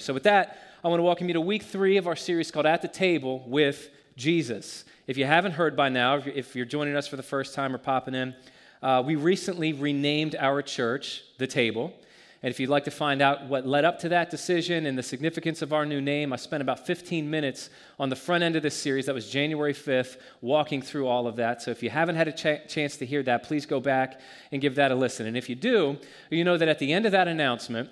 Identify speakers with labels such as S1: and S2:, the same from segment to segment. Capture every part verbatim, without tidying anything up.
S1: So with that, I want to welcome you to week three of our series called At the Table with Jesus. If you haven't heard by now, if you're, if you're joining us for the first time or popping in, uh, we recently renamed our church The Table. And if you'd like to find out what led up to that decision and the significance of our new name, I spent about fifteen minutes on the front end of this series, that was January fifth, walking through all of that. So if you haven't had a ch- chance to hear that, please go back and give that a listen. And if you do, you know that at the end of that announcement,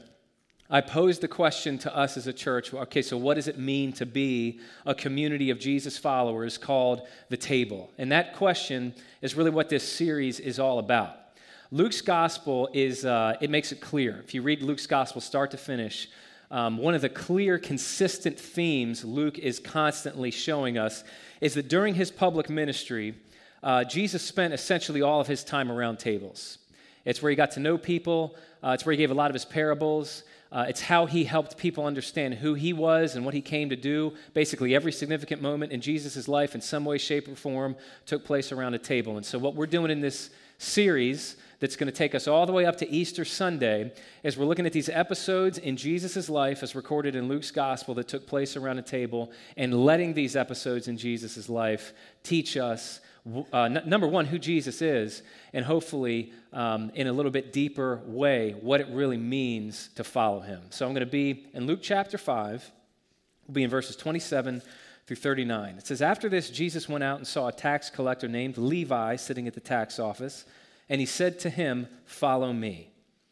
S1: I posed the question to us as a church, okay, so what does it mean to be a community of Jesus followers called The Table? And that question is really what this series is all about. Luke's gospel is, uh, it makes it clear. If you read Luke's gospel start to finish, um, one of the clear, consistent themes Luke is constantly showing us is that during his public ministry, uh, Jesus spent essentially all of his time around tables. It's where he got to know people. Uh, it's where he gave a lot of his parables. Uh, it's how he helped people understand who he was and what he came to do. Basically, every significant moment in Jesus' life in some way, shape, or form took place around a table. And so what we're doing in this series that's going to take us all the way up to Easter Sunday is we're looking at these episodes in Jesus' life as recorded in Luke's gospel that took place around a table and letting these episodes in Jesus' life teach us, uh, n- number one, who Jesus is, and hopefully um, in a little bit deeper way what it really means to follow him. So I'm going to be in Luke chapter five. We'll be in verses twenty-seven through thirty-nine. It says, after this, Jesus went out and saw a tax collector named Levi sitting at the tax office, and he said to him, follow me.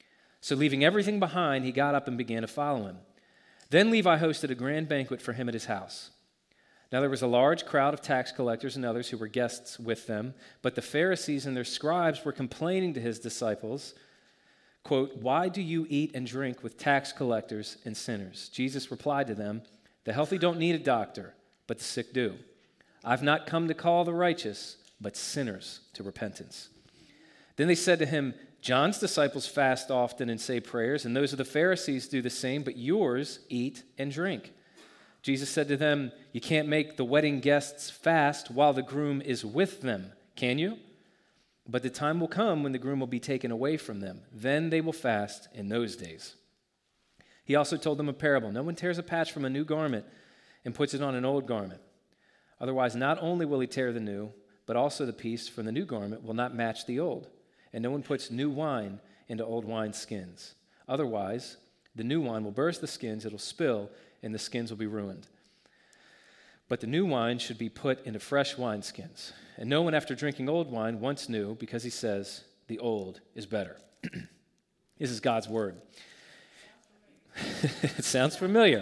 S1: So leaving everything behind, he got up and began to follow him. Then Levi hosted a grand banquet for him at his house. Now there was a large crowd of tax collectors and others who were guests with them, but the Pharisees and their scribes were complaining to his disciples, quote, why do you eat and drink with tax collectors and sinners? Jesus replied to them, the healthy don't need a doctor, but the sick do. I've not come to call the righteous, but sinners to repentance. Then they said to him, John's disciples fast often and say prayers, and those of the Pharisees do the same, but yours eat and drink. Jesus said to them, you can't make the wedding guests fast while the groom is with them, can you? But the time will come when the groom will be taken away from them. Then they will fast in those days. He also told them a parable. No one tears a patch from a new garment and puts it on an old garment. Otherwise, not only will he tear the new, but also the piece from the new garment will not match the old. And no one puts new wine into old wineskins. Otherwise, the new wine will burst the skins, it'll spill, and the skins will be ruined. But the new wine should be put into fresh wineskins. And no one, after drinking old wine, wants new, because he says, the old is better. This is God's word. It sounds familiar.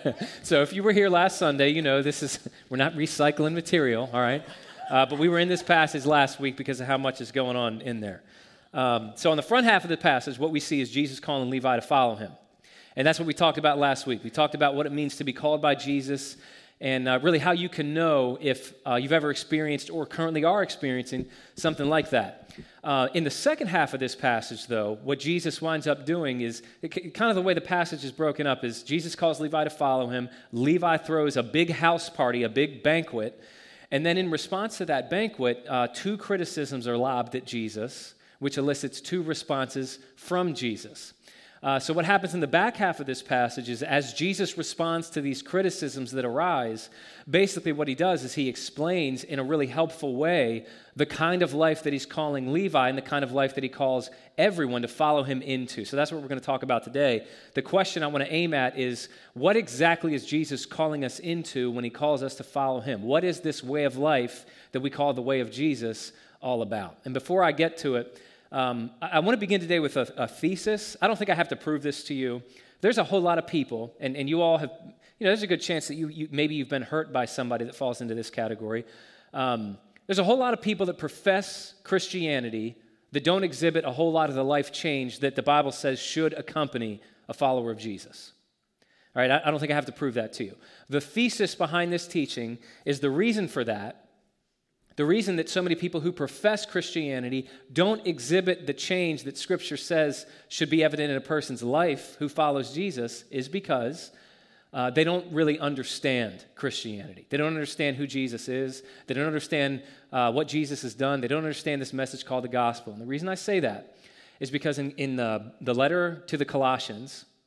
S1: So if you were here last Sunday, you know this is, we're not recycling material, all right? Uh, but we were in this passage last week because of how much is going on in there. Um, so on the front half of the passage, what we see is Jesus calling Levi to follow him. And that's what we talked about last week. We talked about what it means to be called by Jesus and uh, really how you can know if uh, you've ever experienced or currently are experiencing something like that. Uh, in the second half of this passage, though, what Jesus winds up doing is, it, kind of the way the passage is broken up is Jesus calls Levi to follow him. Levi throws a big house party, a big banquet. And then in response to that banquet, uh, two criticisms are lobbed at Jesus, which elicits two responses from Jesus. Uh, so what happens in the back half of this passage is as Jesus responds to these criticisms that arise, basically what he does is he explains in a really helpful way the kind of life that he's calling Levi and the kind of life that he calls everyone to follow him into. So that's what we're going to talk about today. The question I want to aim at is, what exactly is Jesus calling us into when he calls us to follow him? What is this way of life that we call the way of Jesus all about? And before I get to it, Um, I, I want to begin today with a, a thesis. I don't think I have to prove this to you. There's a whole lot of people, and, and you all have, you know, there's a good chance that you, you maybe you've been hurt by somebody that falls into this category. Um, there's a whole lot of people that profess Christianity that don't exhibit a whole lot of the life change that the Bible says should accompany a follower of Jesus. All right, I, I don't think I have to prove that to you. The thesis behind this teaching is the reason for that. The reason that so many people who profess Christianity don't exhibit the change that Scripture says should be evident in a person's life who follows Jesus is because uh, they don't really understand Christianity. They don't understand who Jesus is. They don't understand uh, what Jesus has done. They don't understand this message called the gospel. And the reason I say that is because in, in the, the letter to the Colossians,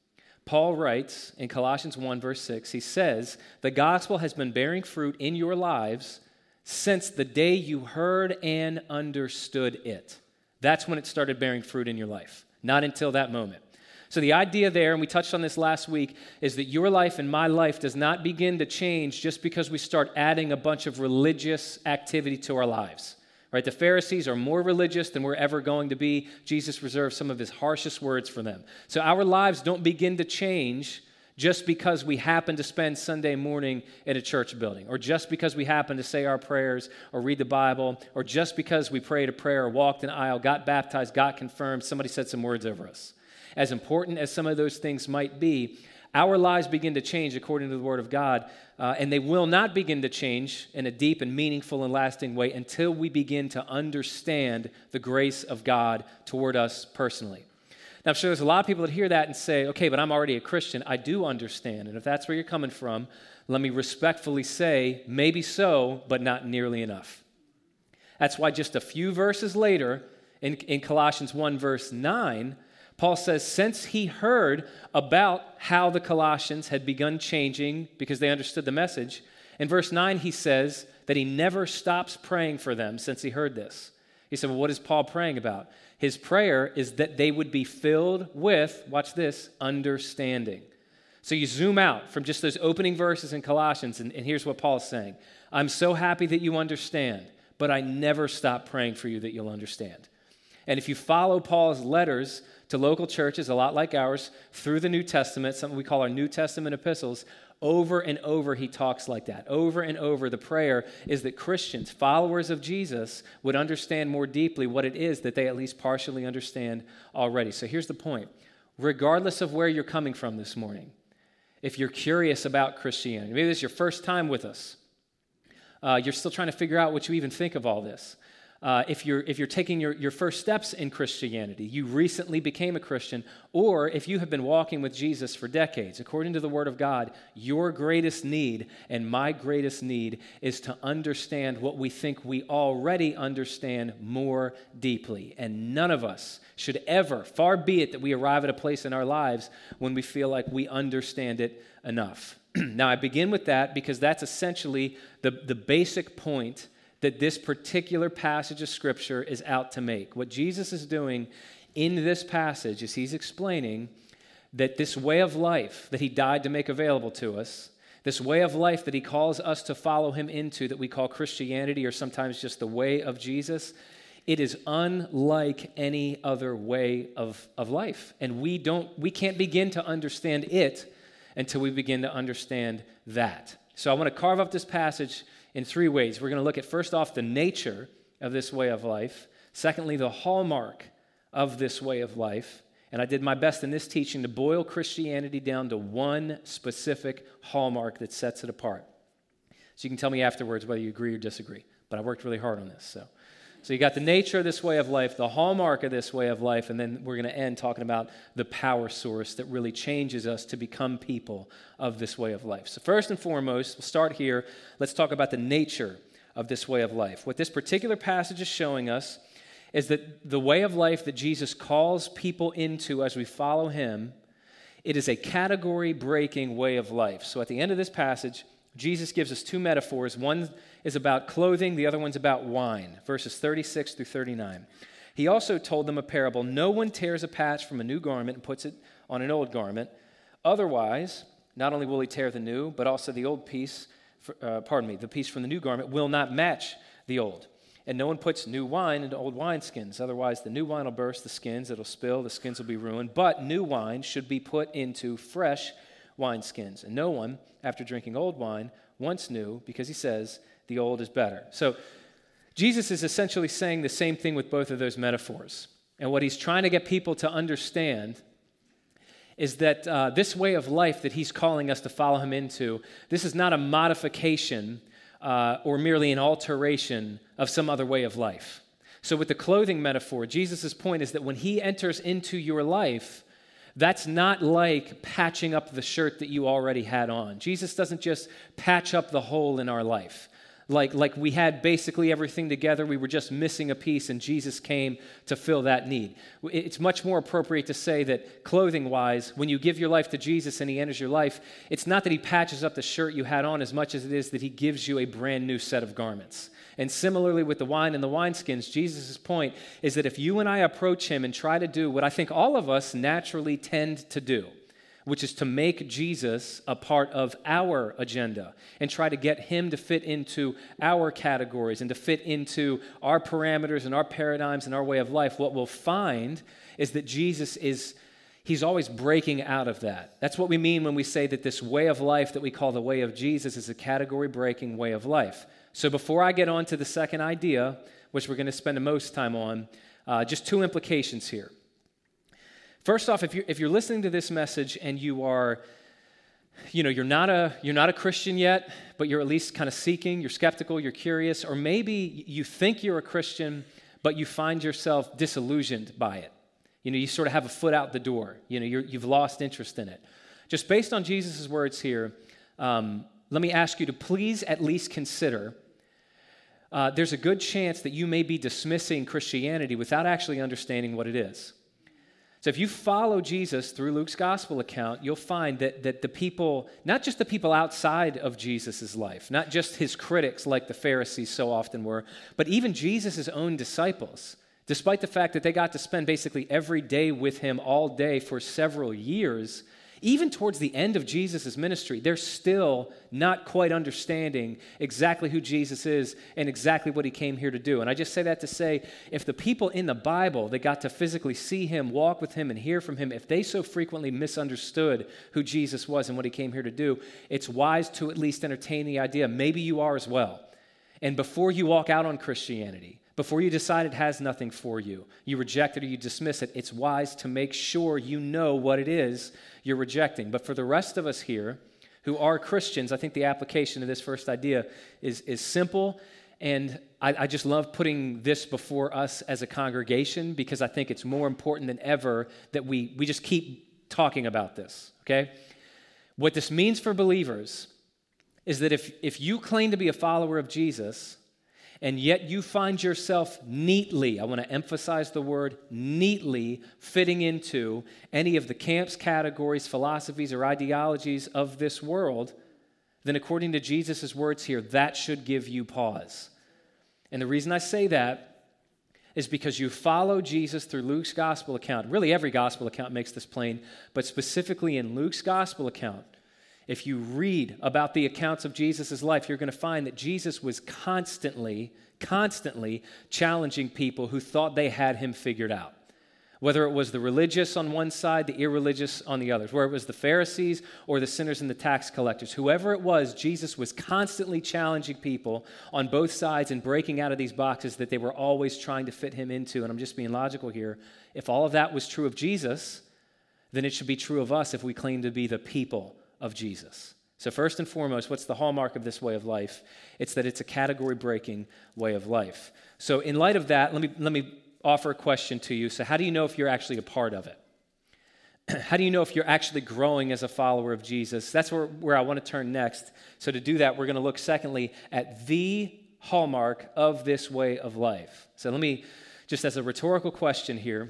S1: Paul writes in Colossians one, verse six, he says, "The gospel has been bearing fruit in your lives since the day you heard and understood it." That's when it started bearing fruit in your life, not until that moment. So the idea there, and we touched on this last week, is that your life and my life does not begin to change just because we start adding a bunch of religious activity to our lives. Right? The Pharisees are more religious than we're ever going to be. Jesus reserved some of his harshest words for them. So our lives don't begin to change just because we happen to spend Sunday morning in a church building, or just because we happen to say our prayers or read the Bible, or just because we prayed a prayer or walked an aisle, got baptized, got confirmed, somebody said some words over us. As important as some of those things might be, our lives begin to change according to the Word of God, uh, and they will not begin to change in a deep and meaningful and lasting way until we begin to understand the grace of God toward us personally. Now, I'm sure there's a lot of people that hear that and say, okay, but I'm already a Christian. I do understand, and if that's where you're coming from, let me respectfully say, maybe so, but not nearly enough. That's why just a few verses later, in, in Colossians one, verse nine, Paul says, since he heard about how the Colossians had begun changing because they understood the message, in verse nine he says that he never stops praying for them since he heard this. He said, well, what is Paul praying about? His prayer is that they would be filled with, watch this, understanding. So you zoom out from just those opening verses in Colossians, and, and here's what Paul is saying. I'm so happy that you understand, but I never stop praying for you that you'll understand. And if you follow Paul's letters to local churches, a lot like ours, through the New Testament, something we call our New Testament epistles, over and over he talks like that. Over and over the prayer is that Christians, followers of Jesus, would understand more deeply what it is that they at least partially understand already. So here's the point. Regardless of where you're coming from this morning, if you're curious about Christianity, maybe this is your first time with us, uh, you're still trying to figure out what you even think of all this. Uh, if you're if you're taking your, your first steps in Christianity, you recently became a Christian, or if you have been walking with Jesus for decades, according to the Word of God, your greatest need and my greatest need is to understand what we think we already understand more deeply. And none of us should ever, far be it that we arrive at a place in our lives when we feel like we understand it enough. Now, I begin with that because that's essentially the, the basic point that this particular passage of Scripture is out to make. What Jesus is doing in this passage is he's explaining that this way of life that he died to make available to us, this way of life that he calls us to follow him into that we call Christianity or sometimes just the way of Jesus, it is unlike any other way of, of life. And we don't, we can't begin to understand it until we begin to understand that. So I want to carve up this passage in three ways. We're going to look at, first off, the nature of this way of life. Secondly, the hallmark of this way of life. And I did my best in this teaching to boil Christianity down to one specific hallmark that sets it apart. So you can tell me afterwards whether you agree or disagree. But I worked really hard on this. So, so you got the nature of this way of life, the hallmark of this way of life, and then we're going to end talking about the power source that really changes us to become people of this way of life. So first and foremost, we'll start here. Let's talk about the nature of this way of life. What this particular passage is showing us is that the way of life that Jesus calls people into as we follow him, it is a category-breaking way of life. So at the end of this passage, Jesus gives us two metaphors. One is about clothing, the other one's about wine, verses thirty-six through thirty-nine. He also told them a parable. No one tears a patch from a new garment and puts it on an old garment. Otherwise, not only will he tear the new, but also the old piece, uh, pardon me, the piece from the new garment will not match the old. And no one puts new wine into old wineskins. Otherwise, the new wine will burst the skins, it'll spill, the skins will be ruined. But new wine should be put into fresh wineskins. And no one, after drinking old wine, wants new, because he says the old is better. So Jesus is essentially saying the same thing with both of those metaphors. And what he's trying to get people to understand is that uh, this way of life that he's calling us to follow him into, this is not a modification uh, or merely an alteration of some other way of life. So with the clothing metaphor, Jesus' point is that when he enters into your life, that's not like patching up the shirt that you already had on. Jesus doesn't just patch up the hole in our life. Like, like we had basically everything together, we were just missing a piece, and Jesus came to fill that need. It's much more appropriate to say that clothing-wise, when you give your life to Jesus and he enters your life, it's not that he patches up the shirt you had on as much as it is that he gives you a brand new set of garments. And similarly with the wine and the wineskins, Jesus' point is that if you and I approach him and try to do what I think all of us naturally tend to do, which is to make Jesus a part of our agenda and try to get him to fit into our categories and to fit into our parameters and our paradigms and our way of life, what we'll find is that Jesus is, he's always breaking out of that. That's what we mean when we say that this way of life that we call the way of Jesus is a category-breaking way of life. So before I get on to the second idea, which we're going to spend the most time on, uh, just two implications here. First off, if you're, if you're listening to this message and you are, you know, you're not a you're not a Christian yet, but you're at least kind of seeking, you're skeptical, you're curious, or maybe you think you're a Christian, but you find yourself disillusioned by it. You know, you sort of have a foot out the door. You know, you're, you've lost interest in it. Just based on Jesus' words here, um, let me ask you to please at least consider, uh, there's a good chance that you may be dismissing Christianity without actually understanding what it is. So if you follow Jesus through Luke's gospel account, you'll find that, that the people, not just the people outside of Jesus' life, not just his critics like the Pharisees so often were, but even Jesus' own disciples, despite the fact that they got to spend basically every day with him all day for several years, even towards the end of Jesus' ministry, they're still not quite understanding exactly who Jesus is and exactly what he came here to do. And I just say that to say, if the people in the Bible that got to physically see him, walk with him, and hear from him, if they so frequently misunderstood who Jesus was and what he came here to do, it's wise to at least entertain the idea, maybe you are as well. And before you walk out on Christianity, before you decide it has nothing for you, you reject it or you dismiss it, it's wise to make sure you know what it is you're rejecting. But for the rest of us here who are Christians, I think the application of this first idea is, is simple, and I, I just love putting this before us as a congregation because I think it's more important than ever that we, we just keep talking about this, okay? What this means for believers is that if, if you claim to be a follower of Jesus, and yet you find yourself neatly, I want to emphasize the word neatly, fitting into any of the camps, categories, philosophies, or ideologies of this world, then according to Jesus' words here, that should give you pause. And the reason I say that is because you follow Jesus through Luke's gospel account. Really, every gospel account makes this plain, but specifically in Luke's gospel account, if you read about the accounts of Jesus' life, you're going to find that Jesus was constantly, constantly challenging people who thought they had him figured out. Whether it was the religious on one side, the irreligious on the others, whether it was the Pharisees or the sinners and the tax collectors, whoever it was, Jesus was constantly challenging people on both sides and breaking out of these boxes that they were always trying to fit him into. And I'm just being logical here. If all of that was true of Jesus, then it should be true of us if we claim to be the people of Jesus. So first and foremost, what's the hallmark of this way of life? It's that it's a category-breaking way of life. So in light of that, let me let me offer a question to you. So how do you know if you're actually a part of it? How do you know if you're actually growing as a follower of Jesus? That's where, where I want to turn next. So to do that, we're going to look secondly at the hallmark of this way of life. So let me, just as a rhetorical question here,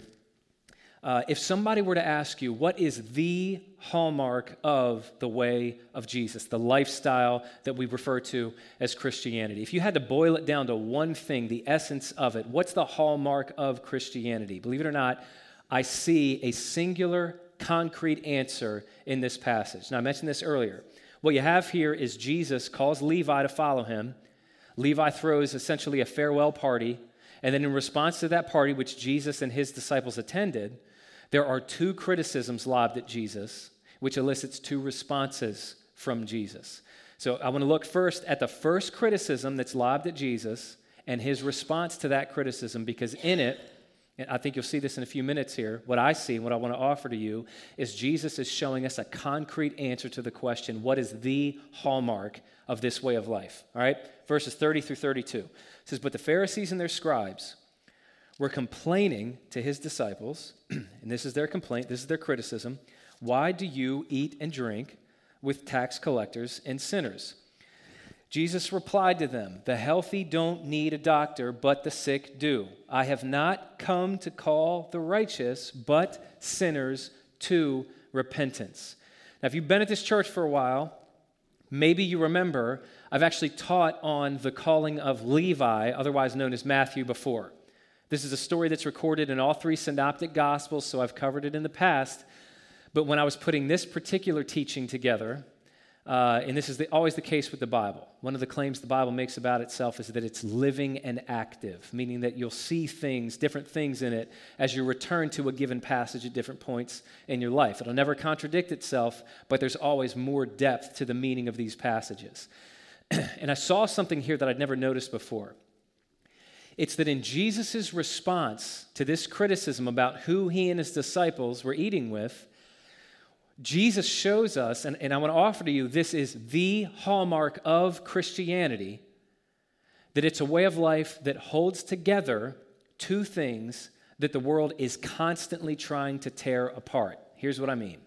S1: Uh, if somebody were to ask you, what is the hallmark of the way of Jesus, the lifestyle that we refer to as Christianity? If you had to boil it down to one thing, the essence of it, what's the hallmark of Christianity? Believe it or not, I see a singular, concrete answer in this passage. Now, I mentioned this earlier. What you have here is Jesus calls Levi to follow him. Levi throws essentially a farewell party, and then in response to that party, which Jesus and his disciples attended, there are two criticisms lobbed at Jesus, which elicits two responses from Jesus. So I want to look first at the first criticism that's lobbed at Jesus and his response to that criticism, because in it, and I think you'll see this in a few minutes here, what I see and what I want to offer to you is Jesus is showing us a concrete answer to the question, what is the hallmark of this way of life? All right, verses thirty through thirty-two. It says, but the Pharisees and their scribes were complaining to his disciples, and this is their complaint, this is their criticism, why do you eat and drink with tax collectors and sinners? Jesus replied to them, "The healthy don't need a doctor, but the sick do. I have not come to call the righteous, but sinners to repentance." Now, if you've been at this church for a while, maybe you remember I've actually taught on the calling of Levi, otherwise known as Matthew, before. This is a story that's recorded in all three synoptic gospels, so I've covered it in the past. But when I was putting this particular teaching together, uh, and this is the, always the case with the Bible, one of the claims the Bible makes about itself is that it's living and active, meaning that you'll see things, different things in it, as you return to a given passage at different points in your life. It'll never contradict itself, but there's always more depth to the meaning of these passages. And I saw something here that I'd never noticed before. It's that in Jesus' response to this criticism about who he and his disciples were eating with, Jesus shows us, and, and I want to offer to you, this is the hallmark of Christianity, that it's a way of life that holds together two things that the world is constantly trying to tear apart. Here's what I mean.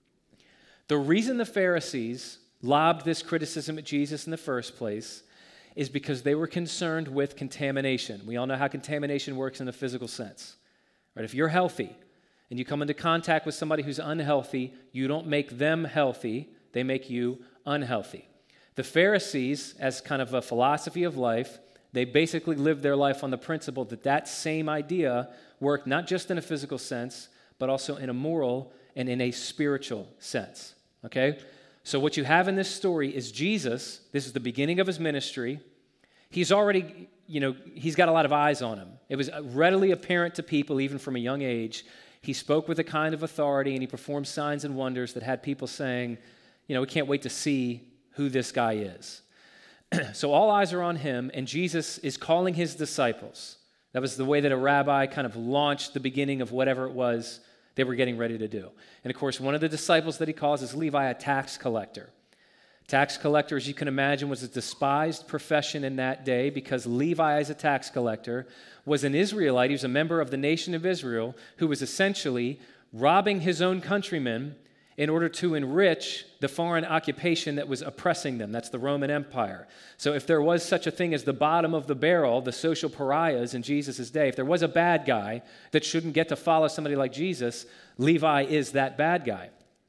S1: The reason the Pharisees lobbed this criticism at Jesus in the first place is because they were concerned with contamination. We all know how contamination works in a physical sense. Right? If you're healthy and you come into contact with somebody who's unhealthy, you don't make them healthy, they make you unhealthy. The Pharisees, as kind of a philosophy of life, they basically lived their life on the principle that that same idea worked not just in a physical sense, but also in a moral and in a spiritual sense. Okay? So what you have in this story is Jesus. This is the beginning of his ministry. He's already, you know, he's got a lot of eyes on him. It was readily apparent to people, even from a young age. He spoke with a kind of authority, and he performed signs and wonders that had people saying, you know, we can't wait to see who this guy is. So all eyes are on him, and Jesus is calling his disciples. That was the way that a rabbi kind of launched the beginning of whatever it was they were getting ready to do. And of course, one of the disciples that he calls is Levi, a tax collector. Tax collector, as you can imagine, was a despised profession in that day because Levi, as a tax collector, was an Israelite. He was a member of the nation of Israel who was essentially robbing his own countrymen in order to enrich the foreign occupation that was oppressing them. That's the Roman Empire. So if there was such a thing as the bottom of the barrel, the social pariahs in Jesus' day, if there was a bad guy that shouldn't get to follow somebody like Jesus, Levi is that bad guy.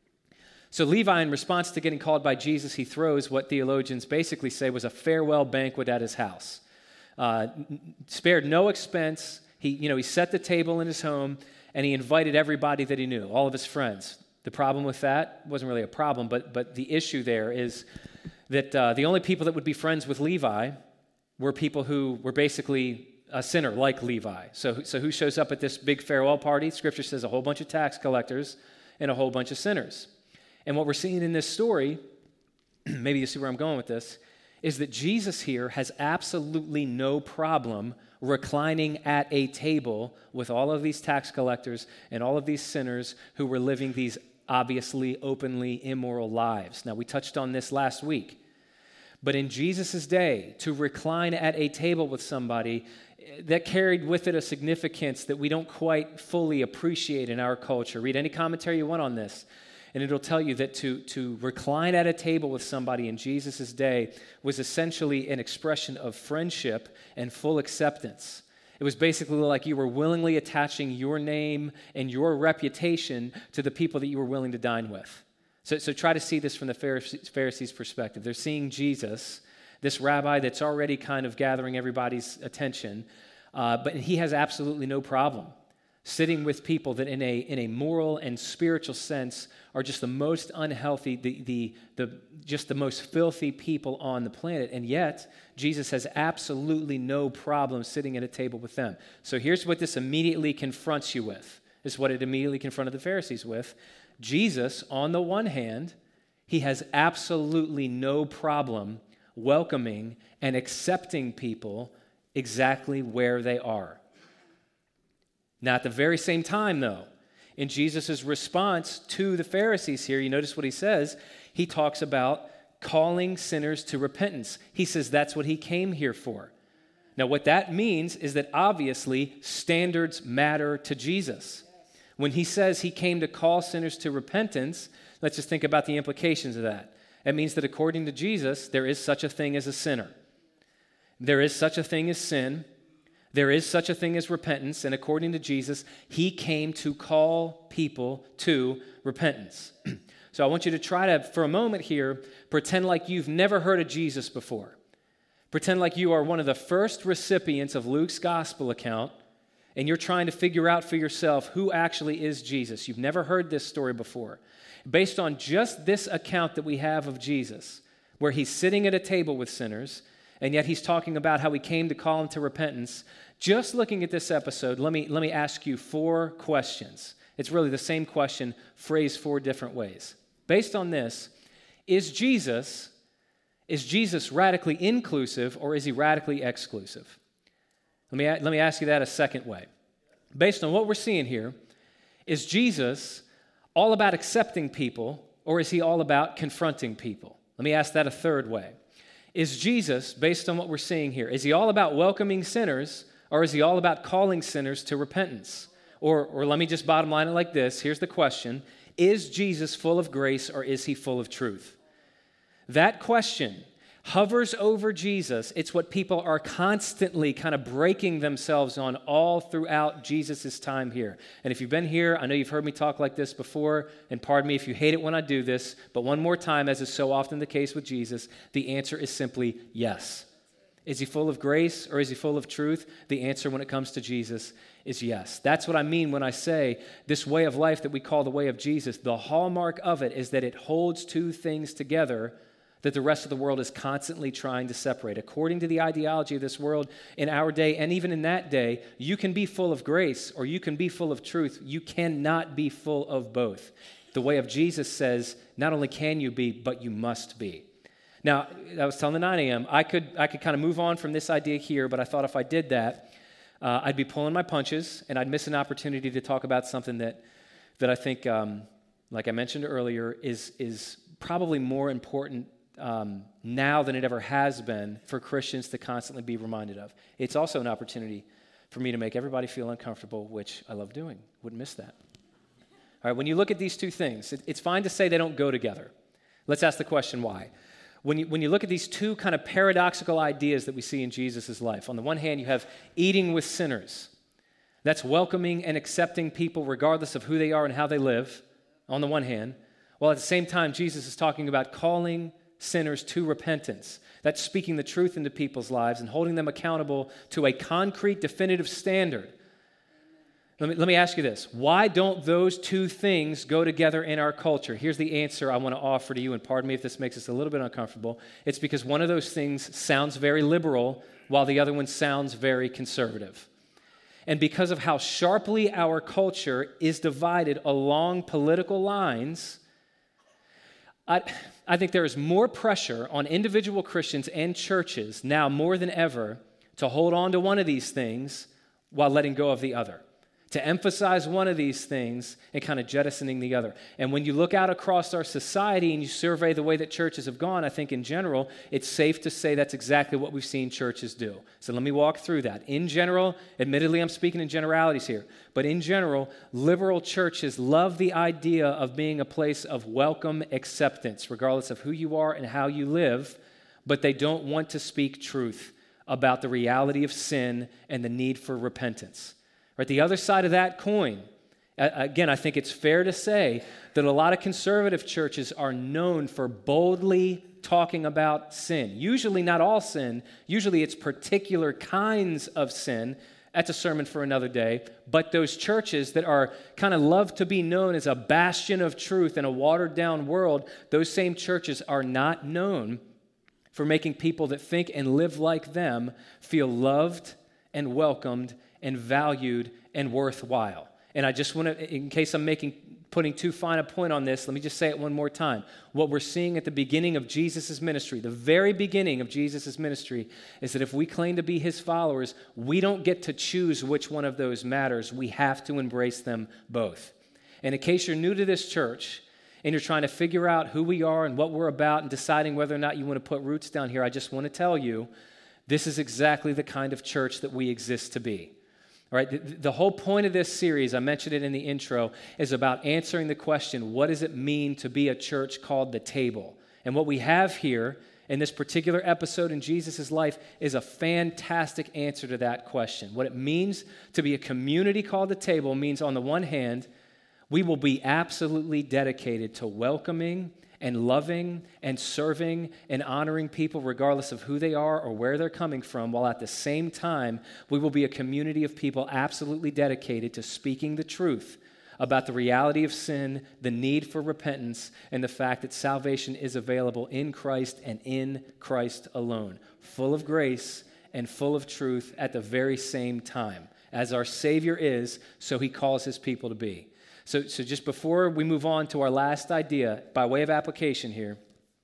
S1: So Levi, in response to getting called by Jesus, he throws what theologians basically say was a farewell banquet at his house. Uh, spared no expense. He, you know, he set the table in his home, and he invited everybody that he knew, all of his friends. The problem with that wasn't really a problem, but but the issue there is that uh, the only people that would be friends with Levi were people who were basically a sinner like Levi. So, so who shows up at this big farewell party? Scripture says a whole bunch of tax collectors and a whole bunch of sinners. And what we're seeing in this story, maybe you see where I'm going with this, is that Jesus here has absolutely no problem reclining at a table with all of these tax collectors and all of these sinners who were living these obviously openly immoral lives. Now, we touched on this last week. But in Jesus' day, to recline at a table with somebody, that carried with it a significance that we don't quite fully appreciate in our culture. Read any commentary you want on this, and it'll tell you that to, to recline at a table with somebody in Jesus' day was essentially an expression of friendship and full acceptance. It was basically like you were willingly attaching your name and your reputation to the people that you were willing to dine with. So, so try to see this from the Pharisees, Pharisees' perspective. They're seeing Jesus, this rabbi that's already kind of gathering everybody's attention, uh, but he has absolutely no problem sitting with people that in a in a moral and spiritual sense are just the most unhealthy, the the the just the most filthy people on the planet. And yet, Jesus has absolutely no problem sitting at a table with them. So here's what this immediately confronts you with. This is what it immediately confronted the Pharisees with. Jesus, on the one hand, he has absolutely no problem welcoming and accepting people exactly where they are. Now, at the very same time, though, in Jesus' response to the Pharisees here, you notice what he says. He talks about calling sinners to repentance. He says that's what he came here for. Now, what that means is that obviously standards matter to Jesus. When he says he came to call sinners to repentance, let's just think about the implications of that. It means that according to Jesus, there is such a thing as a sinner. There is such a thing as sin. There is such a thing as repentance. And according to Jesus, he came to call people to repentance. So I want you to try to, for a moment here, pretend like you've never heard of Jesus before. Pretend like you are one of the first recipients of Luke's gospel account, and you're trying to figure out for yourself who actually is Jesus. You've never heard this story before. Based on just this account that we have of Jesus, where he's sitting at a table with sinners, and yet he's talking about how he came to call them to repentance, just looking at this episode, let me, let me ask you four questions. It's really the same question, phrased four different ways. Based on this, is Jesus, is Jesus radically inclusive or is he radically exclusive? Let me, let me ask you that a second way. Based on what we're seeing here, is Jesus all about accepting people or is he all about confronting people? Let me ask that a third way. Is Jesus, based on what we're seeing here, is he all about welcoming sinners or is he all about calling sinners to repentance? Or, or let me just bottom line it like this. Here's the question. Is Jesus full of grace or is he full of truth? That question hovers over Jesus. It's what people are constantly kind of breaking themselves on all throughout Jesus' time here. And if you've been here, I know you've heard me talk like this before, and pardon me if you hate it when I do this, but one more time, as is so often the case with Jesus, the answer is simply yes. Is he full of grace or is he full of truth? The answer when it comes to Jesus is yes. That's what I mean when I say this way of life that we call the way of Jesus, the hallmark of it is that it holds two things together that the rest of the world is constantly trying to separate. According to the ideology of this world in our day, and even in that day, you can be full of grace or you can be full of truth. You cannot be full of both. The way of Jesus says, not only can you be, but you must be. Now, I was telling the nine a.m., I could I could kind of move on from this idea here, but I thought if I did that, uh, I'd be pulling my punches, and I'd miss an opportunity to talk about something that that I think, um, like I mentioned earlier, is, is probably more important um, now than it ever has been for Christians to constantly be reminded of. It's also an opportunity for me to make everybody feel uncomfortable, which I love doing. Wouldn't miss that. All right, when you look at these two things, it, it's fine to say they don't go together. Let's ask the question why. When you, when you look at these two kind of paradoxical ideas that we see in Jesus' life, on the one hand, you have eating with sinners. That's welcoming and accepting people regardless of who they are and how they live, on the one hand. While at the same time, Jesus is talking about calling sinners to repentance. That's speaking the truth into people's lives and holding them accountable to a concrete, definitive standard. Let me, let me ask you this. Why don't those two things go together in our culture? Here's the answer I want to offer to you, and pardon me if this makes us a little bit uncomfortable. It's because one of those things sounds very liberal, while the other one sounds very conservative. And because of how sharply our culture is divided along political lines, I, I think there is more pressure on individual Christians and churches now more than ever to hold on to one of these things while letting go of the other. To emphasize one of these things and kind of jettisoning the other. And when you look out across our society and you survey the way that churches have gone, I think in general, it's safe to say that's exactly what we've seen churches do. So let me walk through that. In general, admittedly, I'm speaking in generalities here, but in general, liberal churches love the idea of being a place of welcome acceptance, regardless of who you are and how you live, but they don't want to speak truth about the reality of sin and the need for repentance. Right, the other side of that coin, again, I think it's fair to say that a lot of conservative churches are known for boldly talking about sin. Usually not all sin. Usually it's particular kinds of sin. That's a sermon for another day. But those churches that are kind of love to be known as a bastion of truth in a watered-down world, those same churches are not known for making people that think and live like them feel loved and welcomed and valued and worthwhile. And I just want to, in case I'm making putting too fine a point on this, let me just say it one more time. What we're seeing at the beginning of Jesus' ministry, the very beginning of Jesus' ministry, is that if we claim to be his followers, we don't get to choose which one of those matters. We have to embrace them both. And in case you're new to this church and you're trying to figure out who we are and what we're about and deciding whether or not you want to put roots down here, I just want to tell you, this is exactly the kind of church that we exist to be. All right, the, the whole point of this series, I mentioned it in the intro, is about answering the question, what does it mean to be a church called The Table? And what we have here in this particular episode in Jesus' life is a fantastic answer to that question. What it means to be a community called the table means, on the one hand, we will be absolutely dedicated to welcoming and loving and serving and honoring people regardless of who they are or where they're coming from, while at the same time, we will be a community of people absolutely dedicated to speaking the truth about the reality of sin, the need for repentance, and the fact that salvation is available in Christ and in Christ alone, full of grace and full of truth at the very same time. As our Savior is, so he calls his people to be. So, so just before we move on to our last idea, by way of application here,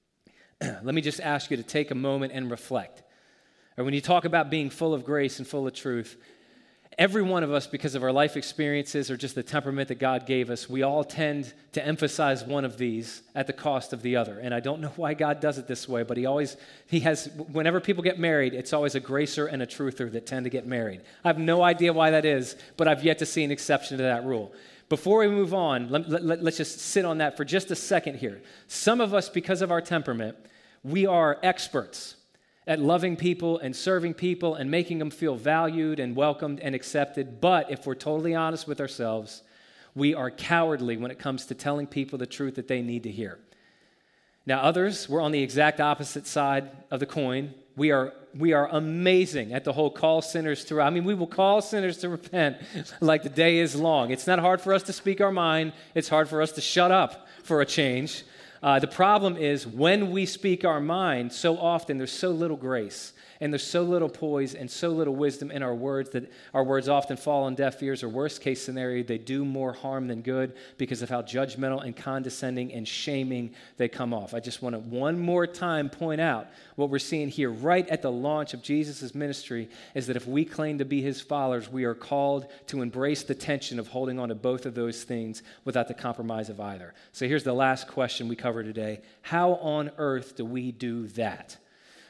S1: let me just ask you to take a moment and reflect. Or when you talk about being full of grace and full of truth, every one of us, because of our life experiences or just the temperament that God gave us, we all tend to emphasize one of these at the cost of the other. And I don't know why God does it this way, but he always, he has, whenever people get married, it's always a gracer and a truther that tend to get married. I have no idea why that is, but I've yet to see an exception to that rule. Before we move on, let, let, let's just sit on that for just a second here. Some of us, because of our temperament, we are experts at loving people and serving people and making them feel valued and welcomed and accepted. But if we're totally honest with ourselves, we are cowardly when it comes to telling people the truth that they need to hear. Now, others, we're on the exact opposite side of the coin. We are we are amazing at the whole call sinners to, I mean, we will call sinners to repent like the day is long. It's not hard for us to speak our mind. It's hard for us to shut up for a change. Uh, the problem is when we speak our mind, so often there's so little grace and there's so little poise and so little wisdom in our words that our words often fall on deaf ears, or worst case scenario, they do more harm than good because of how judgmental and condescending and shaming they come off. I just want to one more time point out what we're seeing here right at the launch of Jesus' ministry is that if we claim to be his followers, we are called to embrace the tension of holding on to both of those things without the compromise of either. So here's the last question we cover today. How on earth do we do that?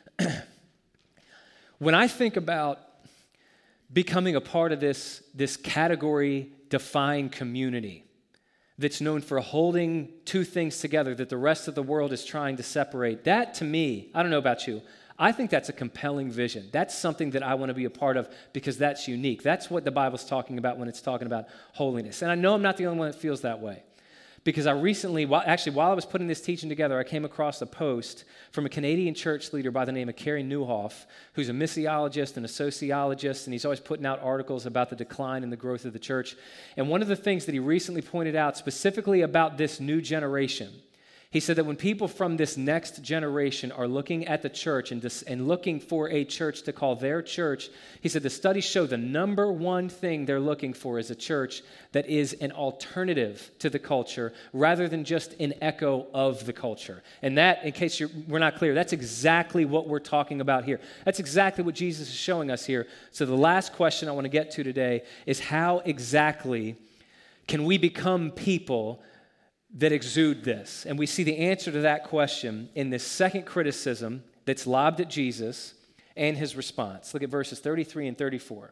S1: When I think about becoming a part of this, this category-defined community that's known for holding two things together that the rest of the world is trying to separate, that to me, I don't know about you, I think that's a compelling vision. That's something that I want to be a part of because that's unique. That's what the Bible's talking about when it's talking about holiness. And I know I'm not the only one that feels that way. Because I recently, well, actually, while I was putting this teaching together, I came across a post from a Canadian church leader by the name of Carey Nieuwhof, who's a missiologist and a sociologist, and he's always putting out articles about the decline and the growth of the church. And one of the things that he recently pointed out specifically about this new generation, he said that when people from this next generation are looking at the church and, dis- and looking for a church to call their church, he said the studies show the number one thing they're looking for is a church that is an alternative to the culture rather than just an echo of the culture. And that, in case you're, we're not clear, that's exactly what we're talking about here. That's exactly what Jesus is showing us here. So the last question I want to get to today is how exactly can we become people that exude this? And we see the answer to that question in this second criticism that's lobbed at Jesus and his response. Look at verses thirty-three and thirty-four.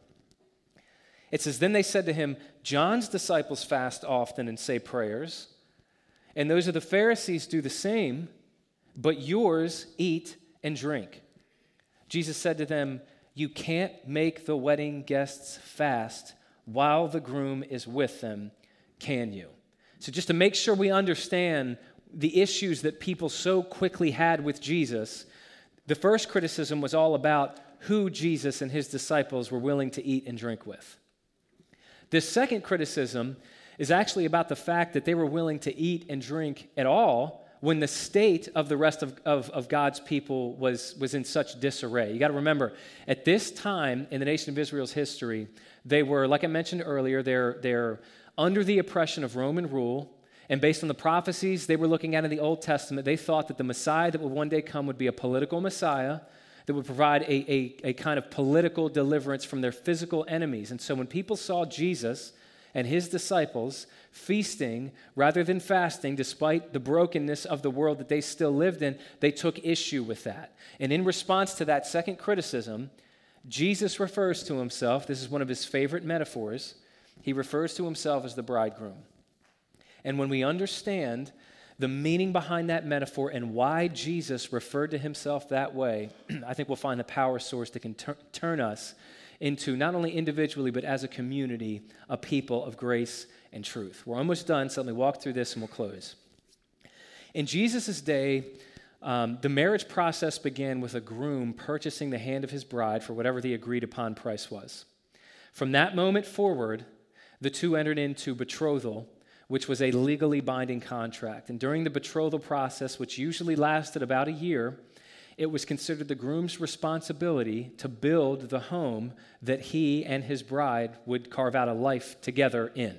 S1: It says, "Then they said to him, 'John's disciples fast often and say prayers, and those of the Pharisees do the same, but yours eat and drink.' Jesus said to them, 'You can't make the wedding guests fast while the groom is with them, can you?'" So just to make sure we understand the issues that people so quickly had with Jesus, the first criticism was all about who Jesus and his disciples were willing to eat and drink with. This second criticism is actually about the fact that they were willing to eat and drink at all when the state of the rest of, of, of God's people was, was in such disarray. You got to remember, at this time in the nation of Israel's history, they were, like I mentioned earlier, they're, they're under the oppression of Roman rule, and based on the prophecies they were looking at in the Old Testament, they thought that the Messiah that would one day come would be a political Messiah that would provide a, a, a kind of political deliverance from their physical enemies. And so when people saw Jesus and his disciples feasting rather than fasting, despite the brokenness of the world that they still lived in, they took issue with that. And in response to that second criticism, Jesus refers to himself, this is one of his favorite metaphors, he refers to himself as the bridegroom. And when we understand The meaning behind that metaphor and why Jesus referred to himself that way, I think we'll find the power source that can tur- turn us into not only individually, but as a community, a people of grace and truth. We're almost done, so let me walk through this and we'll close. In Jesus' day, um, the marriage process began with a groom purchasing the hand of his bride for whatever the agreed upon price was. From that moment forward, the two entered into betrothal, which was a legally binding contract. And during the betrothal process, which usually lasted about a year, it was considered the groom's responsibility to build the home that he and his bride would carve out a life together in.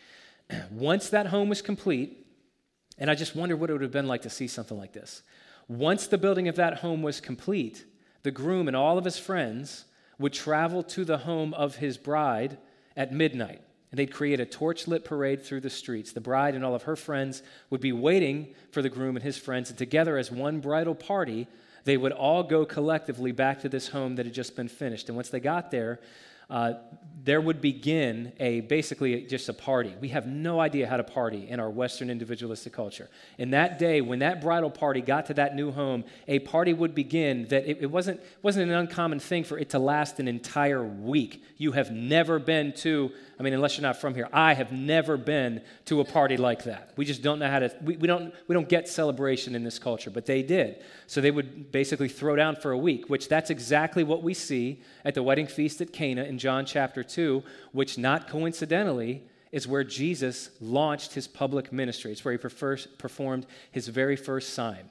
S1: Once that home was complete, and I just wonder what it would have been like to see something like this. Once the building of that home was complete, the groom and all of his friends would travel to the home of his bride at midnight. And they'd create a torch-lit parade through the streets. The bride and all of her friends would be waiting for the groom and his friends, and together as one bridal party, they would all go collectively back to this home that had just been finished. And once they got there, uh, there would begin a basically just a party. We have no idea how to party in our Western individualistic culture. In that day, when that bridal party got to that new home, a party would begin that it, it wasn't, wasn't an uncommon thing for it to last an entire week. You have never been to, I mean, unless you're not from here, I have never been to a party like that. We just don't know how to, we, we don't we don't get celebration in this culture, but they did. So they would basically throw down for a week, which that's exactly what we see at the wedding feast at Cana in John chapter two, which not coincidentally is where Jesus launched his public ministry. It's where he first performed his very first sign.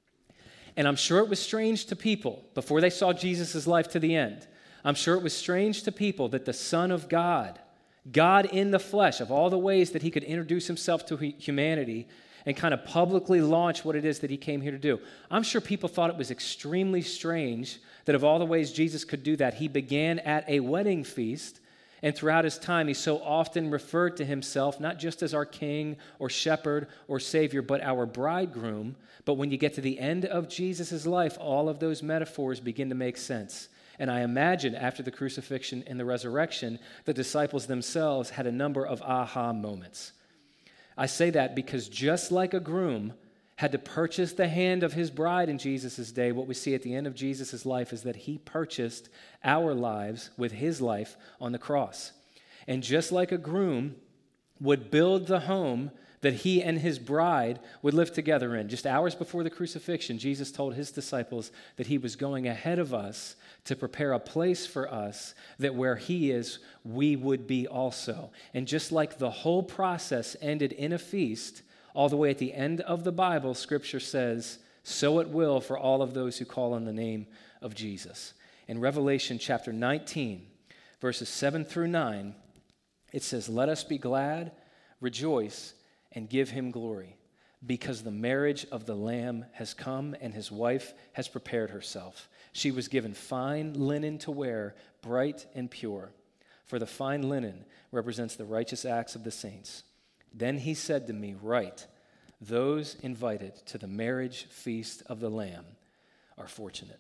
S1: And I'm sure it was strange to people before they saw Jesus' life to the end. I'm sure it was strange to people that the Son of God, God in the flesh, of all the ways that he could introduce himself to humanity and kind of publicly launch what it is that he came here to do. I'm sure people thought it was extremely strange that of all the ways Jesus could do that, he began at a wedding feast, and throughout his time, he so often referred to himself not just as our king or shepherd or savior, but our bridegroom. But when you get to the end of Jesus' life, all of those metaphors begin to make sense. And I imagine after the crucifixion and the resurrection, the disciples themselves had a number of aha moments. I say that because just like a groom had to purchase the hand of his bride in Jesus' day, what we see at the end of Jesus' life is that he purchased our lives with his life on the cross. And just like a groom would build the home that he and his bride would live together in, just hours before the crucifixion, Jesus told his disciples that he was going ahead of us to prepare a place for us, that where he is, we would be also. And just like the whole process ended in a feast, all the way at the end of the Bible, Scripture says, so it will for all of those who call on the name of Jesus. In Revelation chapter nineteen, verses seven through nine, it says, let us be glad, rejoice, and give him glory, because the marriage of the Lamb has come and his wife has prepared herself. She was given fine linen to wear, bright and pure, for the fine linen represents the righteous acts of the saints. Then he said to me, write, those invited to the marriage feast of the Lamb are fortunate.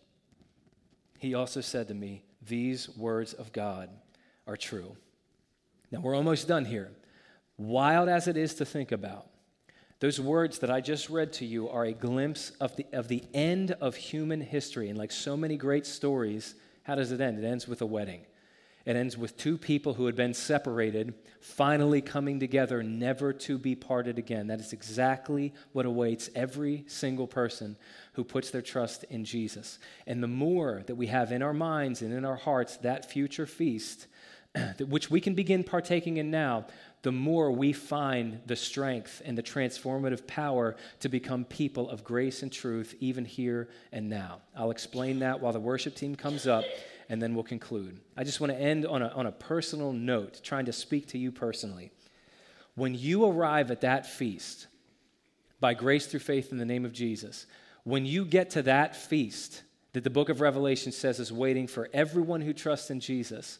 S1: He also said to me, these words of God are true. Now we're almost done here. Wild as it is to think about, those words that I just read to you are a glimpse of the, of the end of human history. And like so many great stories, how does it end? It ends with a wedding. It ends with two people who had been separated, finally coming together, never to be parted again. That is exactly what awaits every single person who puts their trust in Jesus. And the more that we have in our minds and in our hearts that future feast, which we can begin partaking in now, the more we find the strength and the transformative power to become people of grace and truth, even here and now. I'll explain that while the worship team comes up, and then we'll conclude. I just want to end on a, on a personal note, trying to speak to you personally. When you arrive at that feast, by grace through faith in the name of Jesus, when you get to that feast that the book of Revelation says is waiting for everyone who trusts in Jesus,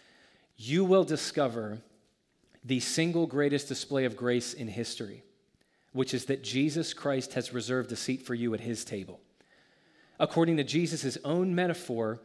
S1: you will discover the single greatest display of grace in history, which is that Jesus Christ has reserved a seat for you at his table. According to Jesus' own metaphor,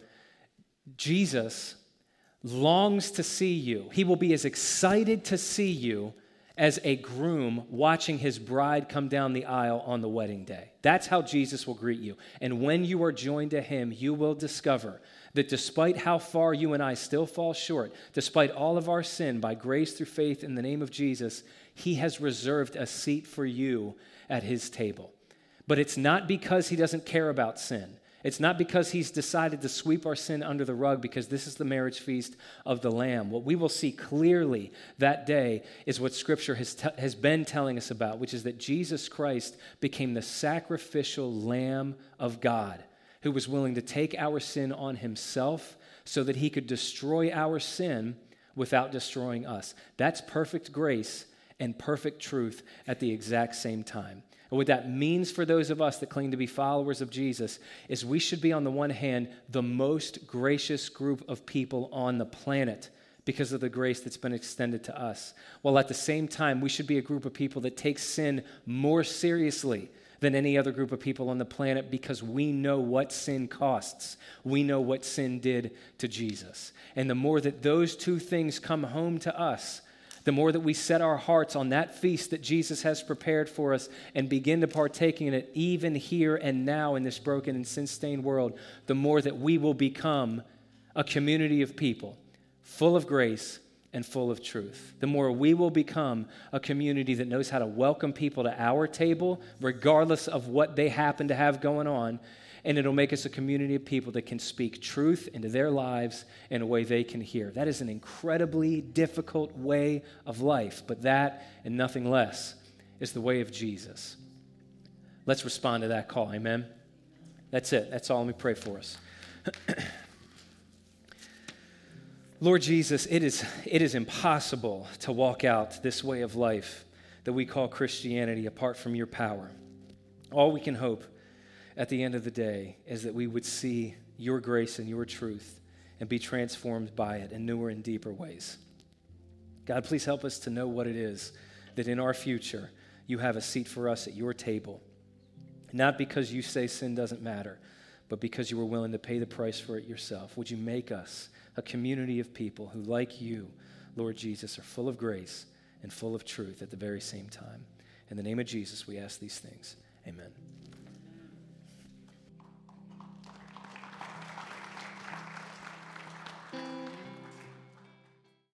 S1: Jesus longs to see you. He will be as excited to see you as a groom watching his bride come down the aisle on the wedding day. That's how Jesus will greet you. And when you are joined to him, you will discover that despite how far you and I still fall short, despite all of our sin, by grace through faith in the name of Jesus, he has reserved a seat for you at his table. But it's not because he doesn't care about sin. It's not because he's decided to sweep our sin under the rug, because this is the marriage feast of the Lamb. What we will see clearly that day is what Scripture has, te- has been telling us about, which is that Jesus Christ became the sacrificial Lamb of God, who was willing to take our sin on himself so that he could destroy our sin without destroying us. That's perfect grace and perfect truth at the exact same time. And what that means for those of us that claim to be followers of Jesus is we should be, on the one hand, the most gracious group of people on the planet because of the grace that's been extended to us. While at the same time, we should be a group of people that take sin more seriously than any other group of people on the planet, because we know what sin costs. We know what sin did to Jesus. And the more that those two things come home to us, the more that we set our hearts on that feast that Jesus has prepared for us and begin to partake in it even here and now in this broken and sin-stained world, the more that we will become a community of people full of grace and full of truth. The more we will become a community that knows how to welcome people to our table, regardless of what they happen to have going on, and it'll make us a community of people that can speak truth into their lives in a way they can hear. That is an incredibly difficult way of life, but that and nothing less is the way of Jesus. Let's respond to that call, amen? That's it. That's all. Let me pray for us. Lord Jesus, it is, it is impossible to walk out this way of life that we call Christianity apart from your power. All we can hope at the end of the day is that we would see your grace and your truth and be transformed by it in newer and deeper ways. God, please help us to know what it is that in our future you have a seat for us at your table, not because you say sin doesn't matter, but because you were willing to pay the price for it yourself. Would you make us a community of people who, like you, Lord Jesus, are full of grace and full of truth at the very same time. In the name of Jesus, we ask these things. Amen.